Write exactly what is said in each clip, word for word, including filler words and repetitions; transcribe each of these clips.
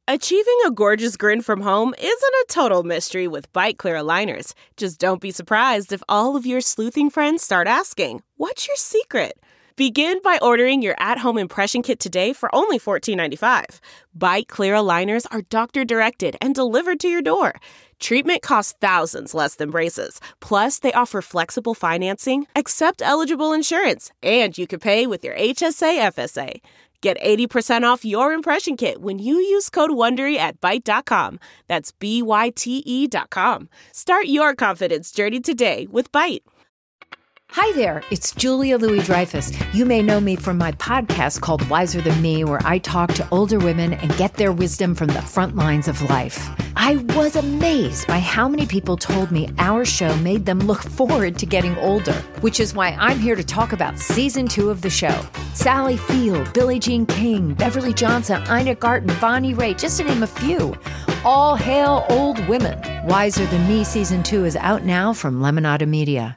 Achieving a gorgeous grin from home isn't a total mystery with Byte Clear aligners. Just don't be surprised if all of your sleuthing friends start asking, "What's your secret?" Begin by ordering your at-home impression kit today for only fourteen ninety-five. Byte Clear aligners are doctor-directed and delivered to your door. Treatment costs thousands less than braces. Plus, they offer flexible financing, accept eligible insurance, and you can pay with your H S A F S A. Get eighty percent off your impression kit when you use code WONDERY at Byte dot com. That's B Y T E dot com. Start your confidence journey today with Byte. Hi there, it's Julia Louis-Dreyfus. You may know me from my podcast called Wiser Than Me, where I talk to older women and get their wisdom from the front lines of life. I was amazed by how many people told me our show made them look forward to getting older, which is why I'm here to talk about season two of the show. Sally Field, Billie Jean King, Beverly Johnson, Ina Garten, Bonnie Raitt, just to name a few. All hail old women. Wiser Than Me season two is out now from Lemonada Media.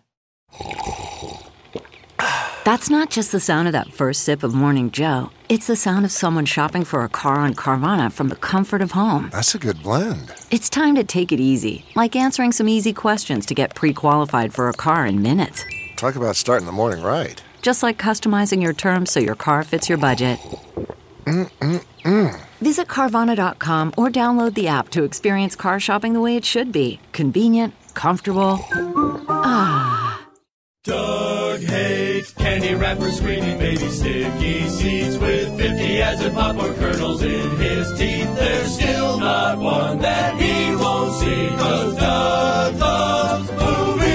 That's not just the sound of that first sip of Morning Joe. It's the sound of someone shopping for a car on Carvana from the comfort of home. That's a good blend. It's time to take it easy, like answering some easy questions to get pre-qualified for a car in minutes. Talk about starting the morning right. Just like customizing your terms so your car fits your budget. Mm-mm-mm. Visit Carvana dot com or download the app to experience car shopping the way it should be. Convenient, comfortable. Ah. Doug hates candy wrappers, screaming baby sticky seeds with fifty as in popcorn kernels in his teeth. There's still not one that he won't see, 'cause Doug loves movies.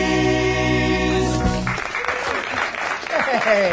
Hey.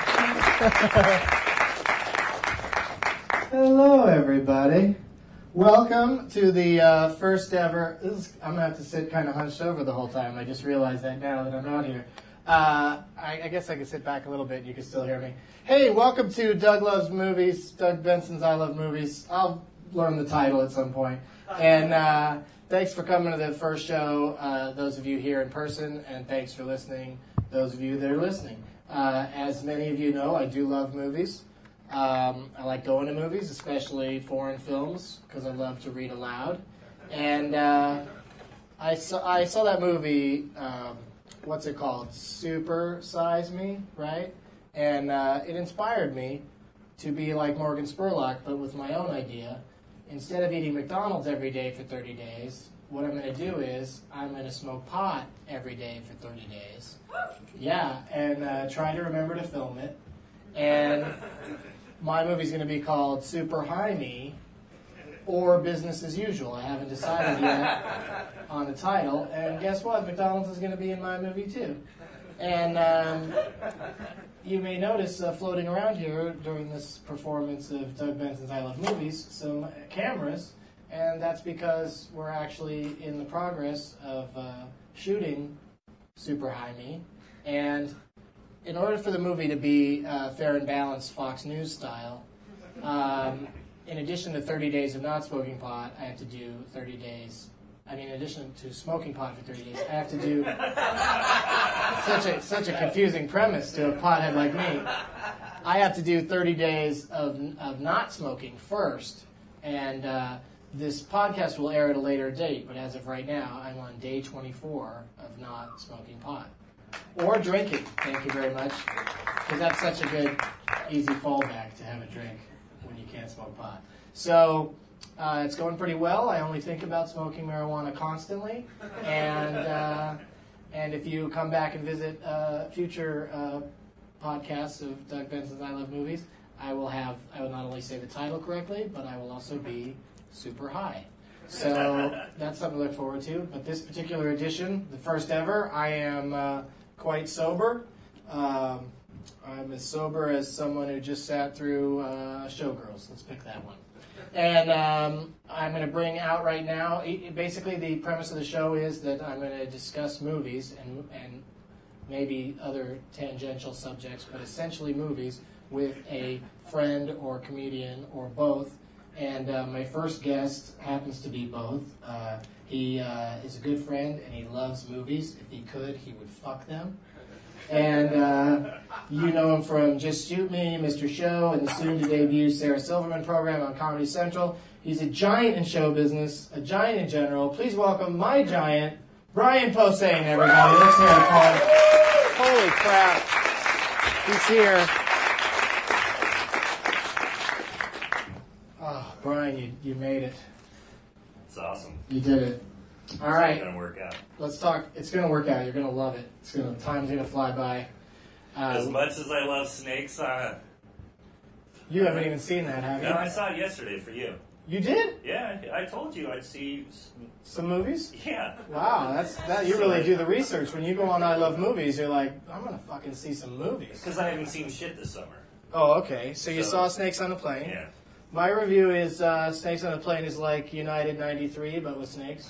Hello, everybody. Welcome to the uh, first ever. This is, I'm gonna have to sit kind of hunched over the whole time. I just realized that now that I'm not here. Uh, I, I guess I can sit back a little bit and you can still hear me. Hey, welcome to Doug Loves Movies, Doug Benson's I Love Movies. I'll learn the title at some point. And uh, thanks for coming to the first show, uh, those of you here in person, and thanks for listening, those of you that are listening. Uh, as many of you know, I do love movies. Um, I like going to movies, especially foreign films, because I love to read aloud. And uh, I saw I saw that movie, um, what's it called? Super Size Me, right? And uh, it inspired me to be like Morgan Spurlock, but with my own idea. Instead of eating McDonald's every day for thirty days, what I'm going to do is I'm going to smoke pot every day for thirty days. Yeah, and uh, try to remember to film it. And my movie's going to be called Super High Me or Business as Usual. I haven't decided yet on the title. And guess what? McDonald's is going to be in my movie too. And um, you may notice uh, floating around here during this performance of Doug Benson's I Love Movies some cameras. And that's because we're actually in the progress of uh, shooting Super High Me. And in order for the movie to be uh, fair and balanced Fox News style, um, in addition to thirty days of not smoking pot, I have to do thirty days. I mean, in addition to smoking pot for thirty days, I have to do such a such a confusing premise to a pothead like me. I have to do thirty days of of not smoking first, and uh, this podcast will air at a later date. But as of right now, I'm on day twenty-four of not smoking pot. Or drinking, thank you very much. Because that's such a good, easy fallback to have a drink when you can't smoke pot. So, uh, it's going pretty well. I only think about smoking marijuana constantly. And uh, and if you come back and visit uh, future uh, podcasts of Doug Benson's I Love Movies, I will have, I will not only say the title correctly, but I will also be super high. So, that's something to look forward to. But this particular edition, the first ever, I am Uh, quite sober. Um, I'm as sober as someone who just sat through uh, Showgirls. Let's pick that one. And um, I'm going to bring out right now, basically the premise of the show is that I'm going to discuss movies and, and maybe other tangential subjects, but essentially movies with a friend or comedian or both. And uh, my first guest happens to be both. Uh, he uh, is a good friend and he loves movies. If he could, he would fuck them. And uh, you know him from Just Shoot Me, Mister Show, and the soon-to-debut Sarah Silverman program on Comedy Central. He's a giant in show business, a giant in general. Please welcome my giant, Brian Posehn, everybody. Let's hear it, Paul. Holy crap. He's here. Oh, Brian, you, you made it. It's awesome. You did it. All right. It's gonna work out. Let's talk. It's going to work out. You're going to love it. It's gonna, time's going to fly by. Uh, As much as I love snakes on a... You haven't even seen that, have you? No, I saw it yesterday for you. You did? Yeah, I told you I'd see... Some movies? Yeah. Wow, that's that. You really do the research. When you go on I Love Movies, you're like, I'm going to fucking see some movies. Because I haven't seen shit this summer. Oh, okay. So you So- saw Snakes on a Plane. Yeah. My review is uh, Snakes on a Plane is like United ninety-three, but with snakes.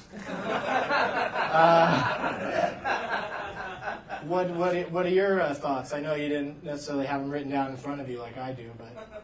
uh, what what what are your uh, thoughts? I know you didn't necessarily have them written down in front of you like I do, but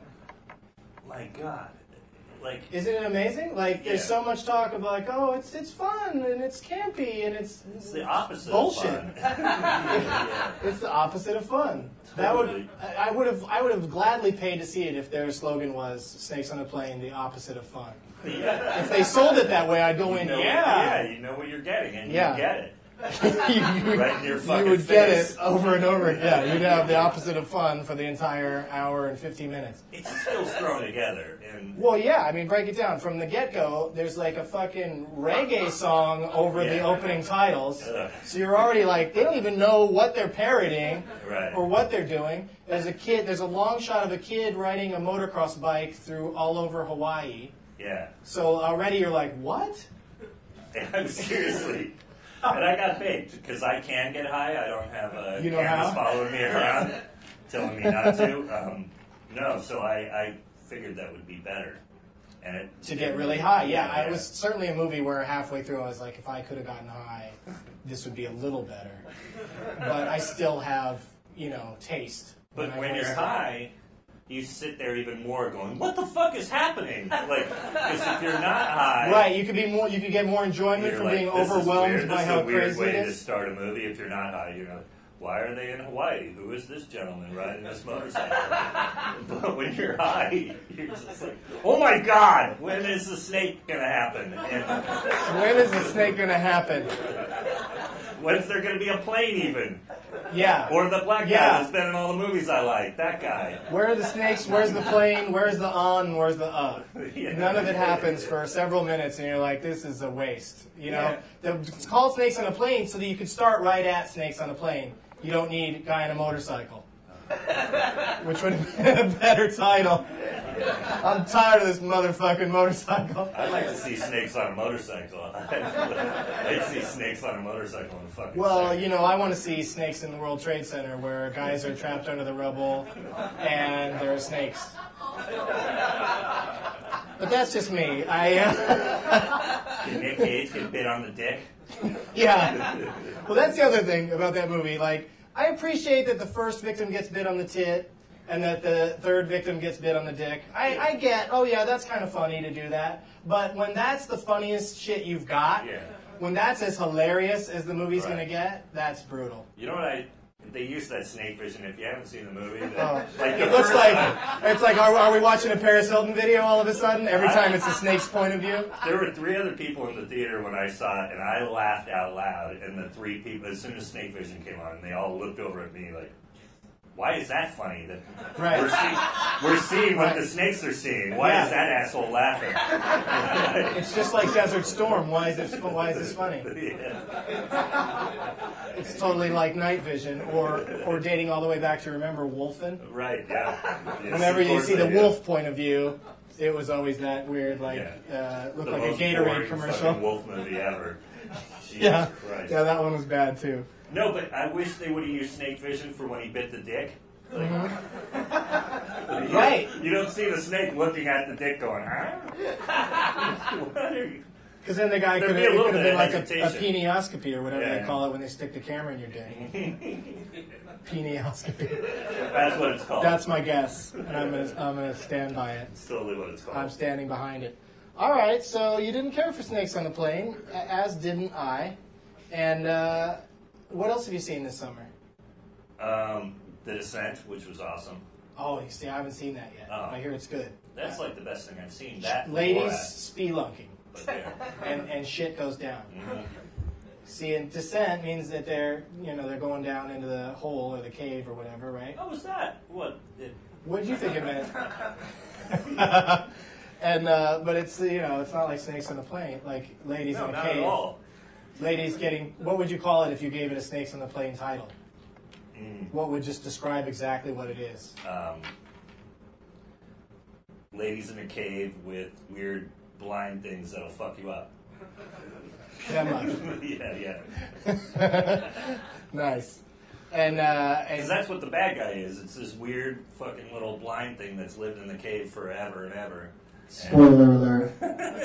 My God. Like... isn't it amazing? Like there's Yeah. so much talk of like, oh, it's it's fun and it's campy and it's It's the opposite bullshit. of fun. Yeah. It's the opposite of fun. That would Totally. I I would have I would have gladly paid to see it if their slogan was "Snakes on a Plane, the opposite of fun." Yeah. If they sold it that way, I'd go You in. know, Yeah, Yeah, you know what you're getting, and Yeah. you get it. you, Right in your you fucking would get face. it over and over. Yeah, you'd have the opposite of fun for the entire hour and fifty minutes. It just feels thrown together. And Well, yeah, I mean, break it down. From the get-go, there's like a fucking reggae song over the Yeah. opening titles. Ugh. So you're already like, they don't even know what they're parodying Right. or what they're doing. There's a kid, there's a long shot of a kid riding a motocross bike through all over Hawaii. yeah. So already you're like, what? I'm seriously. And I got baked because I can get high. I don't have uh, You know cameras how? following me around telling me not to. Um, no, so I, I figured that would be better. And it, To get really high, yeah. I, it was certainly a movie where halfway through I was like, if I could have gotten high, this would be a little better. But I still have, you know, taste. But I when was- you're high, you sit there even more going, what the fuck is happening? Like, because if you're not high... Right, you could be more. You could get more enjoyment you're from like, being this is overwhelmed weird. by this how is a weird crazy way it to is. start a movie if you're not high. You know, why are they in Hawaii? Who is this gentleman riding this motorcycle? But when you're high, you're just like, oh my God, when is the snake gonna happen? And When is the snake going to happen? when's there gonna be a plane even? Yeah. Or the black guy Yeah. that's been in all the movies I like, that guy. Where are the snakes? Where's the plane? Where's the on? Where's the up? Yeah. None of it happens for several minutes, and you're like, this is a waste. You know, The- it's called Snakes on a Plane so that you could start right at Snakes on a Plane. You don't need Guy on a Motorcycle, which would have been a better title. I'm tired of this motherfucking motorcycle. I'd like to see snakes on a motorcycle. I'd see snakes on a motorcycle in a fucking Well, second. you know, I want to see Snakes in the World Trade Center where guys are trapped under the rubble and there are snakes. But that's just me. I uh, Did Nick Cage get bit on the dick? yeah. Well, that's the other thing about that movie. Like, I appreciate that the first victim gets bit on the tit and that the third victim gets bit on the dick. I, I get, oh yeah, that's kind of funny to do that. But when that's the funniest shit you've got, Yeah. when that's as hilarious as the movie's Right. going to get, that's brutal. You know what I... They use that snake vision. If you haven't seen the movie, that, Oh. like the It looks first like, time, it's like, are, are we watching a Paris Hilton video all of a sudden? Every time it's the snake's point of view? there were three other people in the theater when I saw it, and I laughed out loud. And the three people, as soon as snake vision came on, they all looked over at me like, "Why is that funny? That Right. we're seeing, we're seeing what the snakes are seeing. Why Yeah. is that asshole laughing?" It's just like Desert Storm. Why is it? Why is this funny? Yeah. It's totally like Night Vision, or or dating all the way back to Remember Wolfen. Right. Yeah. Yes, Whenever of you course see the they do. wolf point of view, it was always that weird, like uh, looked The like a most Gatorade boring commercial. fucking wolf movie ever. Jesus Yeah, Christ. yeah, that one was bad too. No, but I wish they would have used snake vision for when he bit the dick. Like, you- Right. You don't see the snake looking at the dick going, huh? What are you? Because then the guy There'd could be have a little it could bit have of been like a, a hesitation. penioscopy or whatever Yeah. they call it when they stick the camera in your dick. Penioscopy. That's what it's called. That's my guess, and I'm gonna I'm gonna stand by it. It's totally what it's called. I'm standing behind it. All right, so you didn't care for Snakes on the Plane, a- as didn't I. And uh, what else have you seen this summer? Um, The Descent, which was awesome. Oh, you see, I haven't seen that yet. Oh. I hear it's good. That's like the best thing I've seen. That Ladies Borat. spelunking, But yeah. and and shit goes down. Mhm. See, and descent means that they're, you know, they're going down into the hole or the cave or whatever, right? What was that? What? It, What did you think it meant? and uh, but it's, you know, it's not like Snakes on a Plane, like ladies no, in a not cave. at all. Ladies getting, what would you call it if you gave it a Snakes on the Plane title? Mm. What would just describe exactly what it is? Um, ladies in a cave with weird blind things that'll fuck you up. That much. yeah, yeah. Nice. And, uh, Because and that's what the bad guy is. It's this weird fucking little blind thing that's lived in the cave forever and ever. spoiler alert.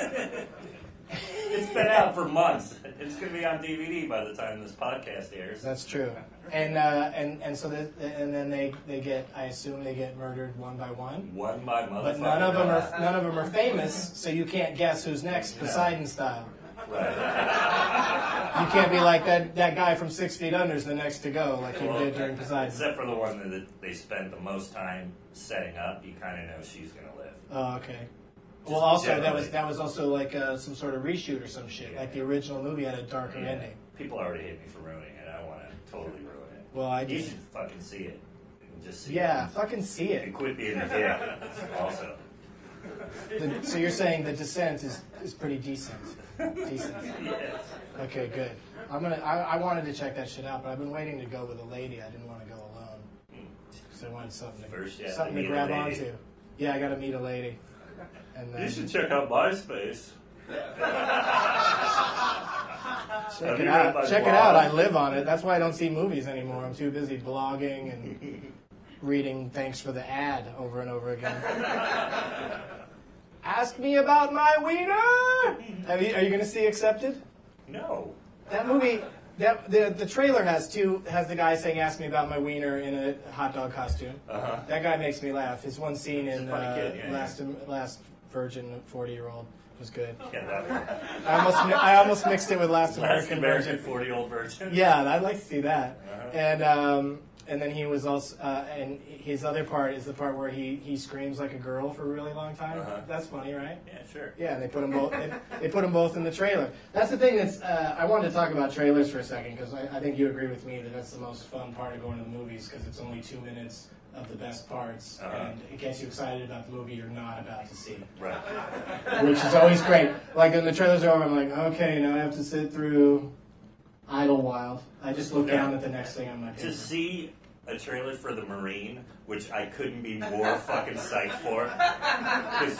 It's been out for months. It's going to be on D V D by the time this podcast airs. That's true. And uh, and and so the, and then they, they get, I assume they get murdered one by one. One by motherfucker. But none of them are none of them are famous, so you can't guess who's next, Poseidon style. Right. You can't be like that that guy from Six Feet Under is the next to go, like you Well, did during Poseidon. Except for the one that they spent the most time setting up, you kind of know she's going to live. Oh, okay. Just Well, also that generally. was that was also like uh, some sort of reshoot or some shit. Yeah. Like the original movie had a darker Yeah. ending. People already hate me for ruining it. I want to totally ruin it. Well, I You just should fucking see it. And just see yeah, it. fucking see And it. quit being a dick. Also. The, so you're saying The Descent is is pretty decent. Decent. Yes. Okay, good. I'm gonna. I, I wanted to check that shit out, but I've been waiting to go with a lady. I didn't want to go alone, so I wanted something to, First, yeah, something to meet a grab lady. onto. Yeah, I got to meet a lady. And then You should check out MySpace. check Have it you read out. my Check it blog? out. I live on it. That's why I don't see movies anymore. I'm too busy blogging and reading "Thanks for the ad" over and over again. Ask me about my wiener. Have you, are you going to see Accepted? No. That movie, that the the trailer has two has the guy saying "Ask me about my wiener" in a hot dog costume. Uh-huh. That guy makes me laugh. His one scene He's a in funny uh, kid, yeah, last last Virgin forty year old was good. Yeah, that one. I almost mi- I almost mixed it with Last Last American, American Virgin. forty-year-old virgin. Yeah, I'd like to see that. Uh-huh. And um, and then he was also uh, and his other part is the part where he, he screams like a girl for a really long time. Uh-huh. That's funny, right? Yeah, sure. Yeah, and they put them both. They, they put them both in the trailer. That's the thing. That's uh, I wanted to talk about trailers for a second because I, I think you agree with me that that's the most fun part of going to the movies because it's only two minutes of the best parts Uh-huh. and it gets you excited about the movie you're not about to see, Right. which is always great. Like when the trailers are over, I'm like, okay, now I have to sit through Idlewild. I just look down at the next thing on my To paper. see a trailer for The Marine, which I couldn't be more fucking psyched for. 'Cause,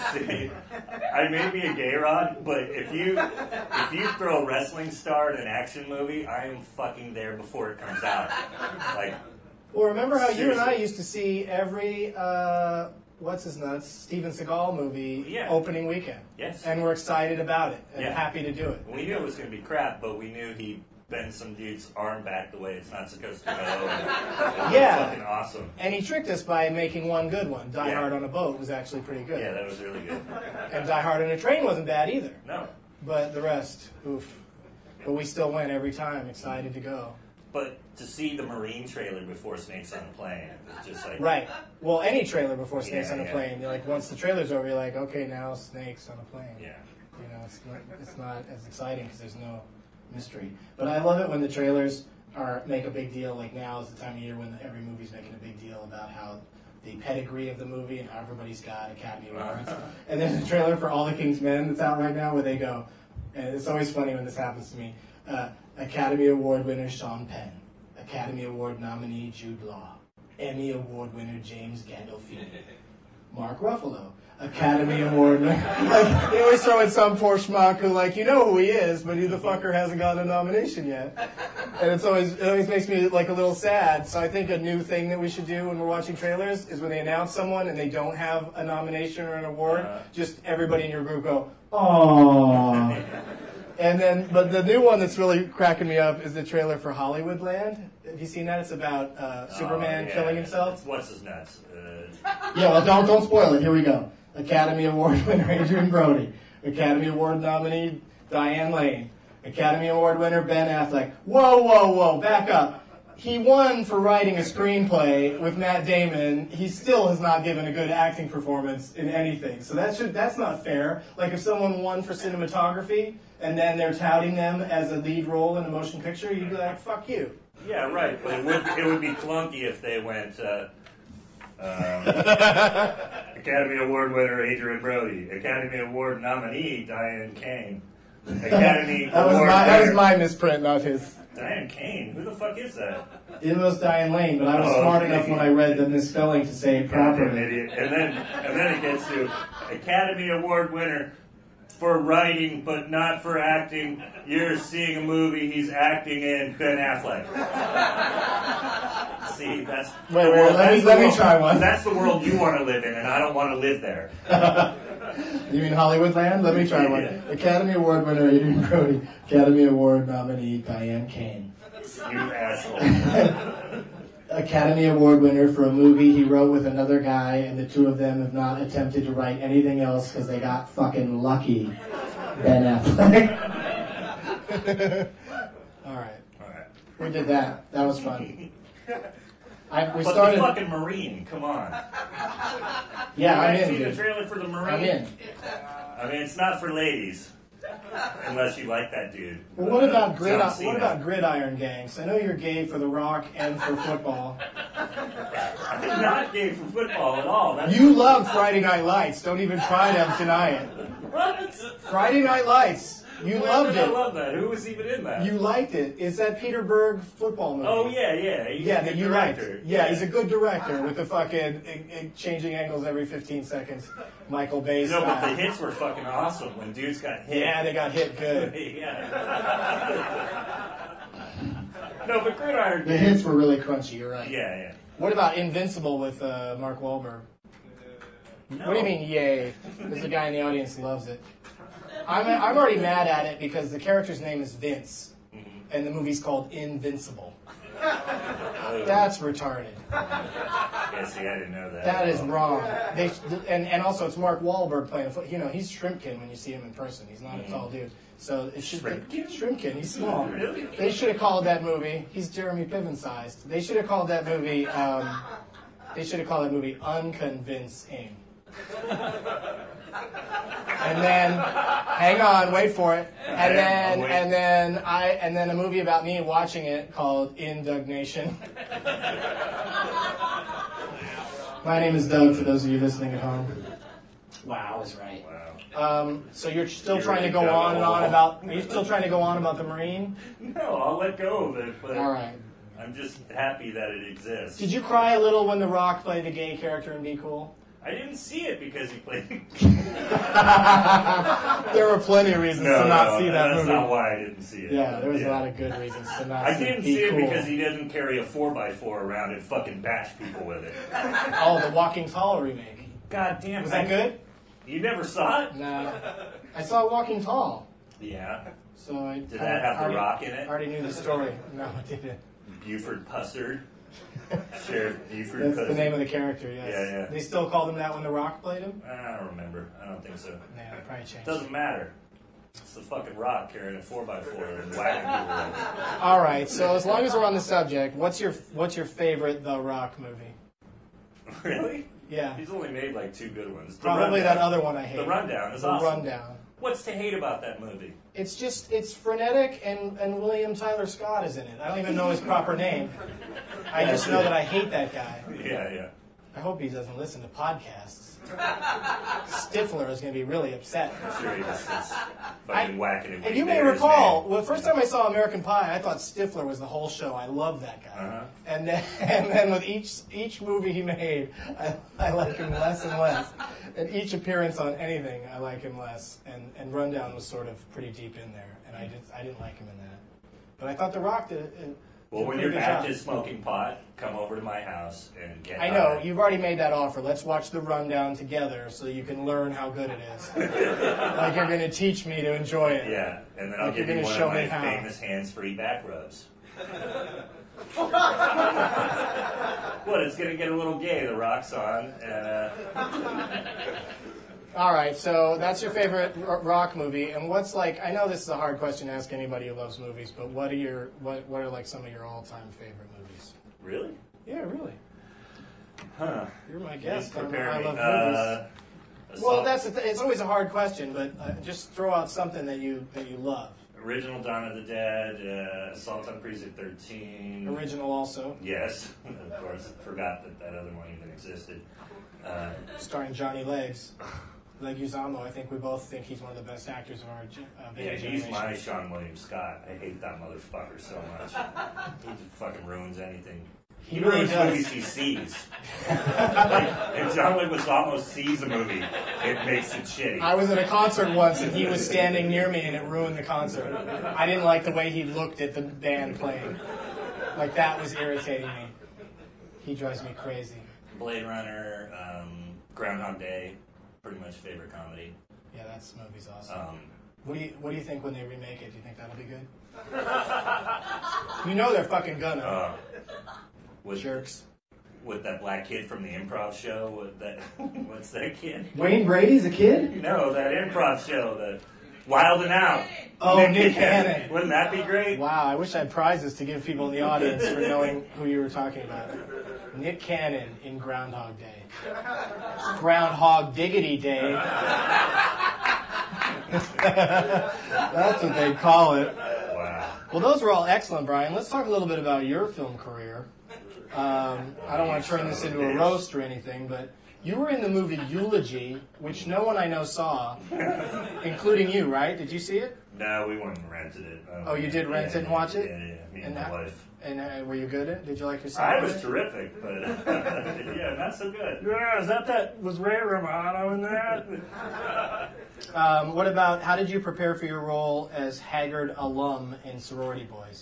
I may be a gay rod, but if you if you throw a wrestling star in an action movie, I am fucking there before it comes out. Like, Well, remember how you and I Seriously. used to see every, uh, what's his nuts, Steven Seagal movie Yeah. opening weekend. Yes. And we're excited about it and Yeah. happy to do it. we knew it was going to be crap, but we knew he bent some dude's arm back the way it's not supposed to go. And it was Yeah. fucking awesome. And he tricked us by making one good one. Die Yeah. Hard on a Boat was actually pretty good. Yeah, that was really good. And Die Hard on a Train wasn't bad either. No. But the rest, oof. But we still went every time, excited to go. But to see the Marine trailer before Snakes on a Plane, it was just like... Right. Well, any trailer before Snakes Yeah, on a yeah. Plane, you're like, once the trailer's over, you're like, okay, now Snakes on a Plane. Yeah. You know, it's not, it's not as exciting because there's no mystery. But I love it when the trailers are make a big deal. Like now is the time of year when every movie's making a big deal about how the pedigree of the movie and how everybody's got Academy Awards. And there's a trailer for All the King's Men that's out right now where they go, and it's always funny when this happens to me, uh, Academy Award winner Sean Penn, Academy Award nominee Jude Law, Emmy Award winner James Gandolfini, Mark Ruffalo, Academy Award winner. Like, they always throw in some poor schmuck who, like, you know who he is, but he, the fucker, hasn't gotten a nomination yet. And it's always, it always makes me, like, a little sad. So I think a new thing that we should do when we're watching trailers is when they announce someone and they don't have a nomination or an award, Uh. just everybody in your group go, aww. And then, but the new one that's really cracking me up is the trailer for Hollywoodland. Have you seen that? It's about uh, Superman Oh, yeah. killing himself. It's what's his nuts? Uh, Yeah, well, don't don't spoil it. Here we go. Academy Award winner Adrian Brody, Academy Award nominee Diane Lane, Academy Award winner Ben Affleck. Whoa, whoa, whoa! Back up. he won for writing a screenplay with Matt Damon. He still has not given a good acting performance in anything. So that should that's not fair. Like if someone won for cinematography and then they're touting them as a lead role in a motion picture, you'd be like, fuck you. Yeah, right. But it would it would be clunky if they went uh, um, Academy Award winner Adrian Brody, Academy Award nominee Diane Kane, Academy that was Award my, winner. That was my misprint, not his. Diane Kane? Who the fuck is that? It was Diane Lane, but I was Oh, smart okay. enough when I read the misspelling to say it Goddamn properly. idiot. And then and then it gets to Academy Award winner for writing but not for acting. You're seeing a movie he's acting in, Ben Affleck. See, that's Wait, the wait, world- let that's me- the let me world- try one. That's the world you want to live in, and I don't want to live there. You mean Hollywoodland? Let me try one. Yeah. Academy Award winner Adrian Brody, Academy Award nominee Diane Kane. You asshole. Academy Award winner for a movie he wrote with another guy, and the two of them have not attempted to write anything else because they got fucking lucky. Ben Affleck. All right, All right. we did that. That was fun. I, we But started. the fucking Marine, come on. Yeah, I'm I've in, seen the dude. trailer for the Marine. I'm in. I mean, it's not for ladies, unless you like that dude. Well, what about John grid? Cena. What about gridiron gangs? I know you're gay for The Rock and for football. I'm not gay for football at all. That's You love Friday Night Lights. Don't even try to deny it. what? Friday Night Lights. You Why loved did I it. love that. Who was even in that? You liked it. It's that Peter Berg football movie. Oh yeah, yeah. He's Yeah, a that good you director. liked. Yeah, he's a good director with the fucking uh, uh, changing angles every fifteen seconds. Michael Bay You know, but the style. hits were fucking awesome when dudes got hit. Yeah, they got hit good. yeah. No, but Gridiron. The hits were really crunchy. You're right. Yeah, yeah. What about Invincible with uh, Mark Wahlberg? No. What do you mean, yay? There's a guy in the audience who loves it. I'm, I'm already mad at it because the character's name is Vince, and the movie's called Invincible. That's retarded. Yeah, see, I didn't know that. That is wrong. They and, and also it's Mark Wahlberg playing. Foot. You know, he's Shrimpkin when you see him in person. He's not a tall dude. So it should Shrimpkin? Shrimpkin. He's small. Really? They should have called that movie. He's Jeremy Piven sized. They should have called that movie. Um, they should have called that movie Unconvincing. And then, hang on, wait for it. And Okay, then, I'll wait. and then I, and then a movie about me watching it called Indignation. My name is Doug. For those of you listening at home. Wow, I was right. Wow. Um, so you're still You're trying to go really on and on dumb. about? Are you still trying to go on about the Marine? No, I'll let go of it, but All right. I'm just happy that it exists. Did you cry a little when The Rock played the gay character in Be Cool? I didn't see it because he played. There were plenty of reasons no, to not no, see that that's movie. not why I didn't see it. Yeah, there was Yeah. a lot of good reasons to not I see didn't Be see it Cool. because he didn't carry a four by four around and fucking bash people with it. Oh, the Walking Tall remake. God damn. Was that I- good? You never saw it? No. I saw Walking Tall. Yeah. So I Did I- that have The already- Rock in it? I already knew the story. No, it didn't. Buford Pussard. Sheriff Buford That's Pussard. the name of the character, yes. Yeah, yeah. They still called him that when The Rock played him? I don't remember. I don't think so. Yeah, they probably changed. Doesn't matter. It's the fucking Rock carrying a four by four and whacking people with it. All right, so as long as we're on the subject, what's your what's your favorite The Rock movie? Really? Yeah. He's only made like two good ones. The Probably Rundown. that other one I hate. The Rundown is The awesome. Rundown. What's to hate about that movie? It's just, it's frenetic, and, and William Tyler Scott is in it. I don't even know his proper name. I just know that I hate that guy. Yeah, yeah. I hope he doesn't listen to podcasts. Stifler is going to be really upset. I'm sure he just is fucking I- whacking it. And you may recall, well, the first time I saw American Pie, I thought Stifler was the whole show. I loved that guy. Uh-huh. And then, and then with each each movie he made, I, I like him less and less. And each appearance on anything, I like him less. And and Rundown was sort of pretty deep in there, and I did I didn't like him in that. But I thought The Rock did. did Well, a when pretty you're good back job. to smoking pot, come over to my house and get I know, high. you've already made that offer. Let's watch The Rundown together so you can learn how good it is. Like you're going to teach me to enjoy it. Yeah, and then I'll Like give you're you gonna one show of my me how. famous hands-free back rubs. What? It's gonna get a little gay. The Rock's on, and uh, All right, so that's your favorite r- rock movie, and what's like? I know this is a hard question to ask anybody who loves movies, but what are your what what are like some of your all-time favorite movies? Really? Yeah, really. Huh. You're my guest. You on prepare I me. love movies. Uh, Well, Assault- that's the th- it's always a hard question, but uh, just throw out something that you that you love. Original Dawn of the Dead, uh, Assault on Precinct thirteen. Original also, Yes, of course. Forgot that that other one even existed. Uh, starring Johnny Legs. Leguizamo, I think we both think he's one of the best actors of our ge- of yeah, our he's generation. my Sean William Scott. I hate that motherfucker so much. He just fucking ruins anything. He He really ruins does. movies he sees. Like, if John Leguizamo sees a movie, it makes it shitty. I was at a concert once, and he was standing near me, and it ruined the concert. I didn't like the way he looked at the band playing. Like, that was irritating me. He drives me crazy. Blade Runner, um, Groundhog Day, pretty much favorite comedy. Yeah, that movie's awesome. Um, What do you What do you think when they remake it? Do you think that'll be good? You know they're fucking gonna. uh, with, Jerks. with that black kid from the improv show. With that, what's that kid? Wayne Brady's a kid? No, that improv show, the Wild and Out. Oh, Nick Cannon. Wouldn't that be great? Wow, I wish I had prizes to give people in the audience for knowing who you were talking about. Nick Cannon in Groundhog Day. Groundhog Diggity Day. That's what they call it. Wow. Well, those were all excellent, Brian. Let's talk a little bit about your film career. Um, I don't want to turn this into a roast or anything, but you were in the movie Eulogy, which no one I know saw, including you, right? Did you see it? No, we went and rented it. Um, Oh, you did rent yeah, it and watch it? Yeah, yeah, me and, And my how- wife. And uh, were you good at it? Did you like yourself? I in was it? terrific, but yeah, not so good. Yeah, is that that was Ray Romano in that? um, what about how did you prepare for your role as Haggard alum in Sorority Boys?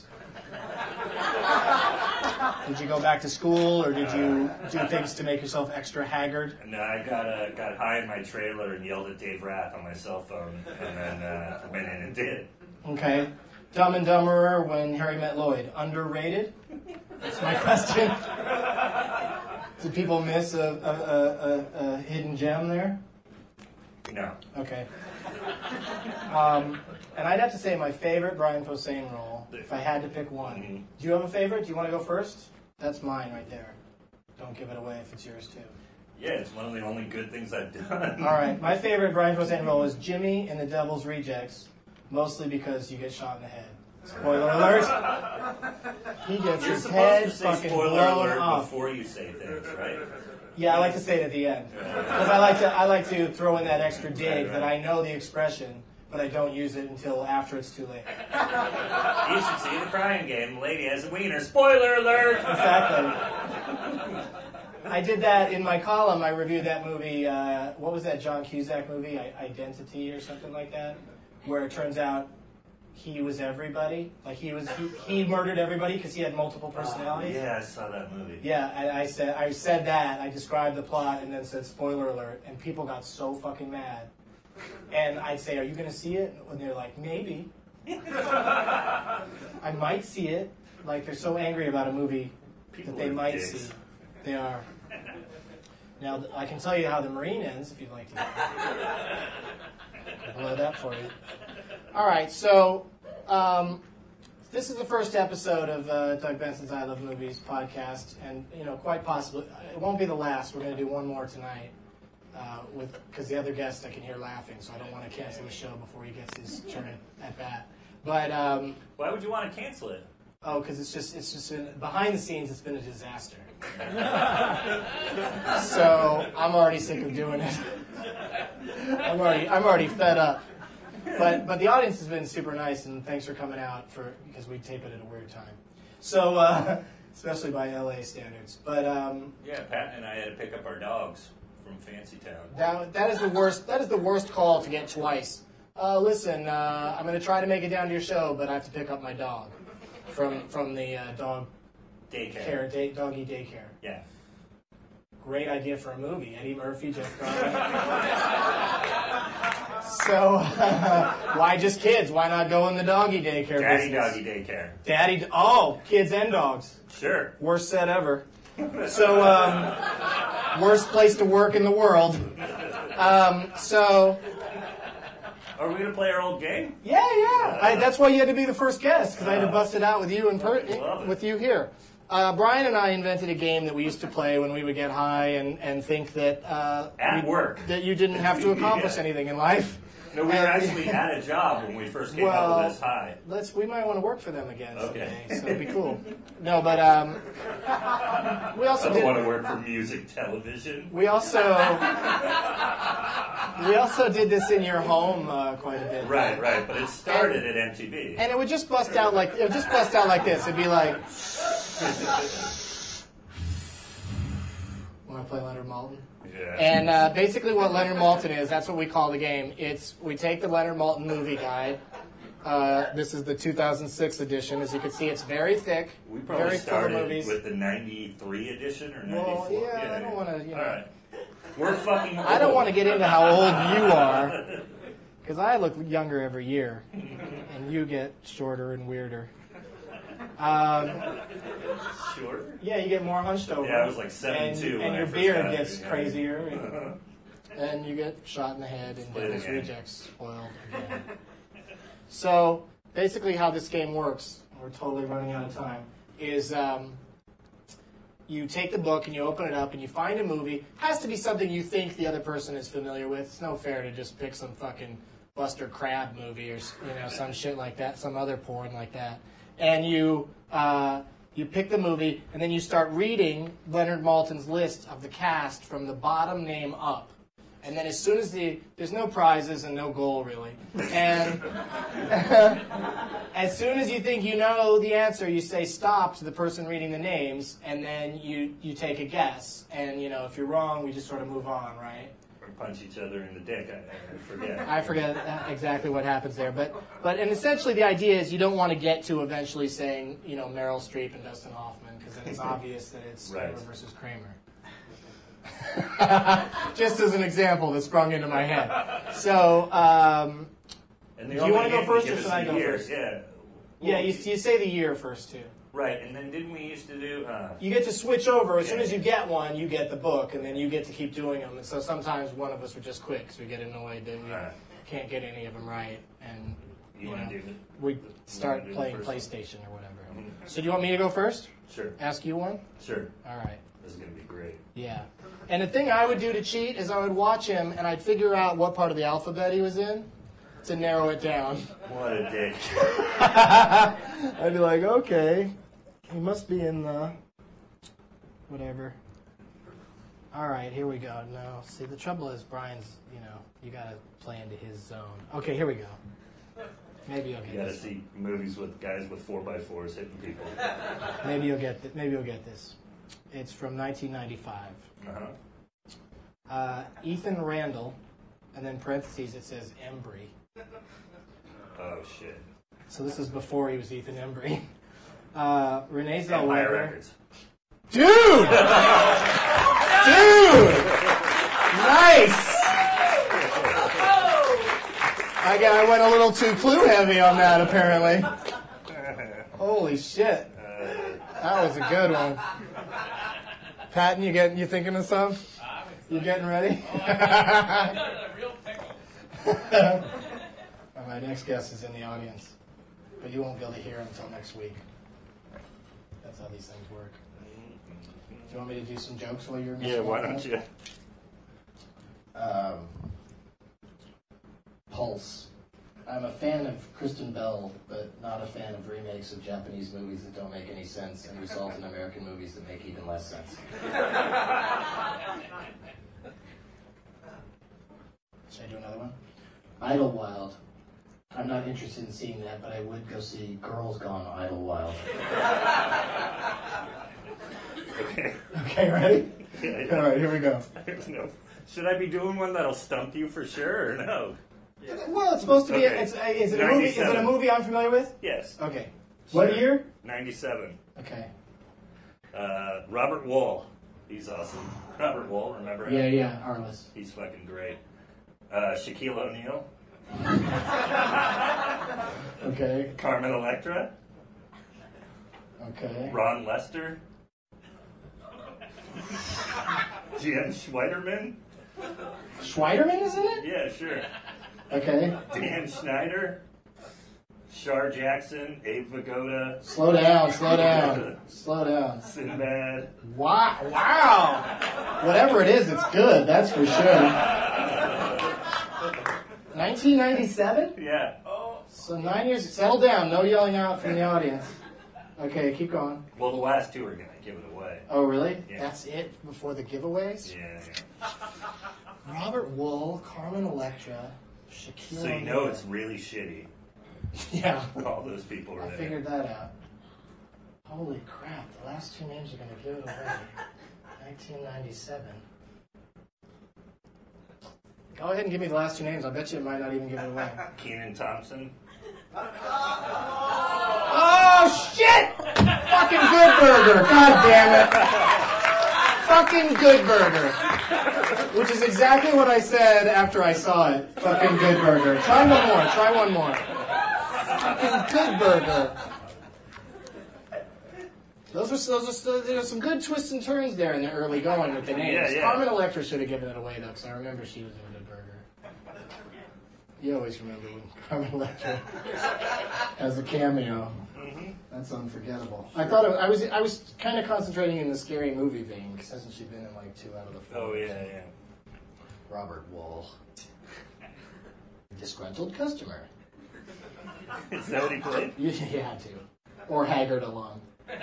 Did you go back to school, or did you do things to make yourself extra haggard? No, I got uh, got high in my trailer and yelled at Dave Rath on my cell phone, and then uh, went in and did it. Okay. Dumb and Dumberer when Harry Met Lloyd. Underrated? That's my question. Did people miss a, a, a, a hidden gem there? No. Okay. Um, and I'd have to say my favorite Brian Posehn role, if I had to pick one. Mhm. Do you have a favorite? Do you want to go first? That's mine right there. Don't give it away if it's yours too. Yeah, it's one of the only good things I've done. All right. My favorite Brian Posehn role is Jimmy in The Devil's Rejects, mostly because you get shot in the head. Spoiler alert. He gets You're his supposed head to say fucking spoiler blown alert off. before you say things, right? Yeah, I like to say it at the end because I like to I like to throw in that extra dig that I know the expression, but I don't use it until after it's too late. You should see the crying game. The lady has a wiener. Spoiler alert! Exactly. I did that in my column. I reviewed that movie. Uh, what was that John Cusack movie? I- Identity or something like that, where it turns out he was everybody. Like he was he, he murdered everybody because he had multiple personalities. Yeah, I saw that movie. Yeah, and I said I said that. I described the plot and then said spoiler alert, and people got so fucking mad. And I'd say, "Are you going to see it?" And they're like, "Maybe." I might see it. Like they're so angry about a movie People that they are might dicks. see. They are. Now th- I can tell you how the Marine ends if you'd like to. I'll blow that for you. All right, so um, this is the first episode of uh, Doug Benson's I Love Movies podcast, and you know, quite possibly it won't be the last. We're going to do one more tonight uh, with because the other guest I can hear laughing, so I don't want to cancel the show before he gets his turn at bat. But um, Why would you want to cancel it? oh, because it's just it's just been, behind the scenes, it's been a disaster. So I'm already sick of doing it. I'm already I'm already fed up. But but the audience has been super nice, and thanks for coming out for because we tape it at a weird time. So uh, especially by L A standards. But um, Yeah, Pat and I had to pick up our dogs from Fancy Town. that that is the worst. That is the worst call to get twice. Uh, listen, uh, I'm going to try to make it down to your show, but I have to pick up my dog from from the uh, dog Daycare. care day, doggy daycare. Yeah. Great idea for a movie. Eddie Murphy, Jeff Garland. So, uh, why just kids? Why not go in the doggy daycare Daddy business? Doggy Daycare. Daddy, oh, kids and dogs. Sure. Worst set ever. So, um, worst place to work in the world. Um, so, Are we going to play our old game? yeah, yeah. I, that's why you had to be the first guest, because I had to bust it out with you in per- Love it. with you here. Uh, Brian and I invented a game that we used to play when we would get high and, and think that uh, At we- work. that you didn't have to accomplish Yeah. anything in life. No, we were And- actually at a job when we first came Well, up with this high. Let's. We might want to work for them again Okay. someday, so it'd be cool. No, but um, we I also don't did. want to work for music television. We also we also did this in your home uh, quite a bit. Right, right, but it started at M T V. And it would just bust out like it would just bust out like this. It'd be like, want to play Leonard Maltin? Yeah. And uh, basically, what Leonard Maltin is, that's what we call the game. It's we take the Leonard Maltin movie guide. Uh, this is the two thousand six edition. As you can see, it's very thick, we probably very full of started movies. with the ninety-three edition or ninety-four. Well, yeah, I don't want to, you know. All right. We're fucking old. I don't want to get into how old you are, because I look younger every year, and you get shorter and weirder. Um, Sure. yeah, you get more hunched over. Yeah, I was like seventy-two and, when and I your first beard got gets it, yeah. crazier, and, and you get shot in the head and Play the Devil's game. Rejects spoiled again. So basically, how this game works, we're totally running out of time, is um, you take the book and you open it up and you find a movie. It has to be something you think the other person is familiar with. It's no fair to just pick some fucking Buster Crabbe movie or you know some shit like that, some other porn like that. And you uh, you pick the movie and then you start reading Leonard Maltin's list of the cast from the bottom name up. And then as soon as the there's no prizes and no goal really, and as soon as you think you know the answer, you say stop to the person reading the names, and then you you take a guess. And you know if you're wrong, we just sort of move on, right? Or punch each other in the dick. I, I forget. I forget exactly what happens there, but but and essentially the idea is you don't want to get to eventually saying you know Meryl Streep and Dustin Hoffman because then it's obvious that it's Right. Kramer versus Kramer. Just as an example that sprung into my head. So um, And the Do you only wanna go hint first give or us should I the go year. first? Yeah. yeah, you, you say the year first too. Right, and then didn't we used to do? Uh, You get to switch over as soon as you get one. You get the book, and then you get to keep doing them. And so sometimes one of us would just quit because we get annoyed that we Right. can't get any of them right, and you you want know, to do it? we start do the playing first one? PlayStation or whatever. Mhm. So do you want me to go first? Sure, Ask you one? sure. All right. This is gonna be great. Yeah. And the thing I would do to cheat is I would watch him and I'd figure out what part of the alphabet he was in to narrow it down. What a dick. I'd be like, okay, he must be in the whatever. All right, here we go. No, see, the trouble is Brian's, you know, you got to play into his zone. Okay, here we go. Maybe you'll You get gotta this. see movies with guys with four by fours hitting people. Maybe you'll get th- maybe you'll get this. It's from nineteen ninety-five. Uh-huh. Uh, Ethan Randall, and then parentheses it says Embry. Oh shit. So this is before he was Ethan Embry. Uh, Renee Empire Zellweger. Records. Dude! Dude! Nice! I, got, I went a little too clue heavy on that, apparently. Holy shit. That was a good one. Patton, you getting, you thinking of some? You getting ready? Well, my next guest is in the audience, but you won't be able to hear him until next week. That's how these things work. Do you want me to do some jokes while you're Yeah, why don't you? Um, Pulse. I'm a fan of Kristen Bell, but not a fan of remakes of Japanese movies that don't make any sense and result in American movies that make even less sense. Should I do another one? Idlewild. I'm not interested in seeing that, but I would go see Girls Gone Idlewild. Okay. Okay, ready? Yeah, yeah. All right, here we go. No. Should I be doing one that'll stump you for sure or no? Well, it's supposed to be. Okay. It's, uh, is it a movie? Is it a ninety-seven. movie I'm familiar with? Yes. Okay. What Sure. year? ninety-seven. Okay. Uh, Robert Wall. He's awesome. Robert Wall, remember him? Yeah, yeah, Arliss. He's fucking great. Uh, Shaquille O'Neal. Okay. Carmen Electra. Okay. Ron Lester. Jen Schweiderman. Schweiderman is in it? Yeah, sure. Okay. Dan Schneider, Shar Jackson, Abe Vigoda. Slow down, slow down, slow down. Sinbad. Wow, wow. Whatever it is, it's good, that's for sure. nineteen ninety-seven? Yeah. So nine years, settle down, no yelling out from the audience. Okay, keep going. Well, the last two are going to give it away. Oh, really? Yeah. That's it before the giveaways? Yeah, yeah. Robert Wool, Carmen Electra, Shaquille So you O'Neal. know it's really shitty. Yeah. All those people are I there. figured that out. Holy crap, the last two names are going to give it away. nineteen ninety-seven. Go ahead and give me the last two names. I bet you it might not even give it away. Kenan Thompson. Oh, shit! Fucking Good Burger. God damn it. Fucking Good Burger. Which is exactly what I said after I saw it. Fucking Good Burger. Try one more. Try one more. Fucking Good Burger. Those are, those are, there's some good twists and turns there in the early going with the names. Yeah, yeah. Carmen Electra should have given it away, though, because I remember she was in Good Burger. You always remember when Carmen Electra has a cameo. Mm-hmm. That's unforgettable. I thought it, I was I was kind of concentrating in the scary movie vein, because hasn't she been in like two out of the four? Oh, yeah, yeah. Robert Wool. Disgruntled customer. Is that what he played? You, you had to. Or Haggard along.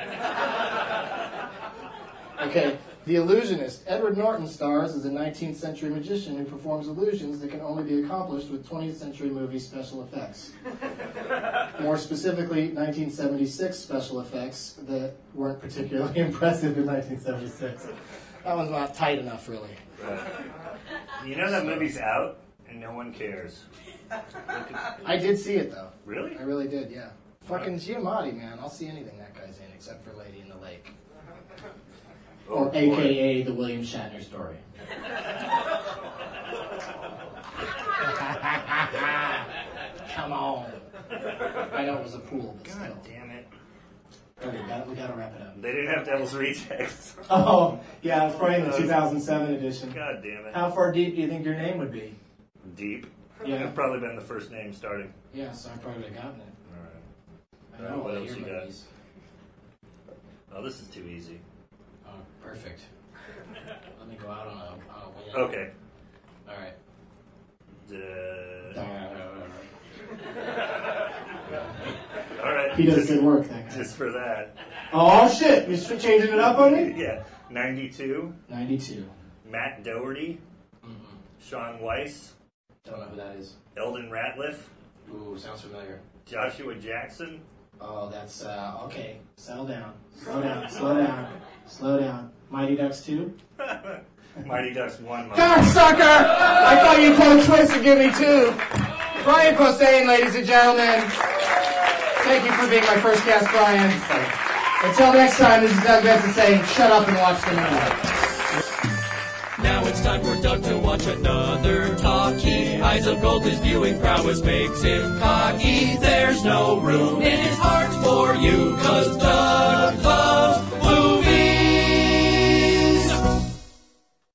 Okay, The Illusionist. Edward Norton stars as a nineteenth century magician who performs illusions that can only be accomplished with twentieth century movie special effects. More specifically, nineteen seventy-six special effects that weren't particularly impressive in nineteen seventy-six. That one's not tight enough, really. Right. You know that movie's out and no one cares. I did see it, though. Really? I really did, yeah. Fucking Giamatti, man. I'll see anything that guy's in except for Lady in the Lake. Oh, Or boy. A K A the William Shatner story. Come on. I know it was a pool, but God still. damn it. Okay, we gotta, we gotta wrap it up. They didn't have Devil's Rejects. Oh, yeah, it's probably in the two thousand seven edition. God damn it. How far deep do you think your name would be? Deep. Yeah. It'd probably been the first name starting. Yeah, so I probably would have gotten it. Alright. I Alright, know what all else your you got? movies. Oh, this is too easy. Oh, perfect. Let me go out on a, on a wing. Okay. All right. Uh, All all right. He does just, good work, that guy. Just for that. Oh, shit. You're changing it up on me? Yeah. ninety-two. ninety-two. Matt Doherty. Mm-mm. Sean Weiss. Don't know who that is. Eldon Ratliff. Ooh, sounds familiar. Joshua Jackson. Oh, that's, uh, okay. Settle down. Slow down. Slow down. Slow down. Mighty Ducks two? Mighty Ducks one. Cocksucker! I thought you pulled twists and give me two. Brian Posehn, ladies and gentlemen. Thank you for being my first guest, Brian. Until next time, this is Doug Benson saying, shut up and watch the movie. Now it's time for Doug to watch another talkie. Eyes of gold, his viewing prowess makes him cocky. There's no room in his heart for you, 'cause Doug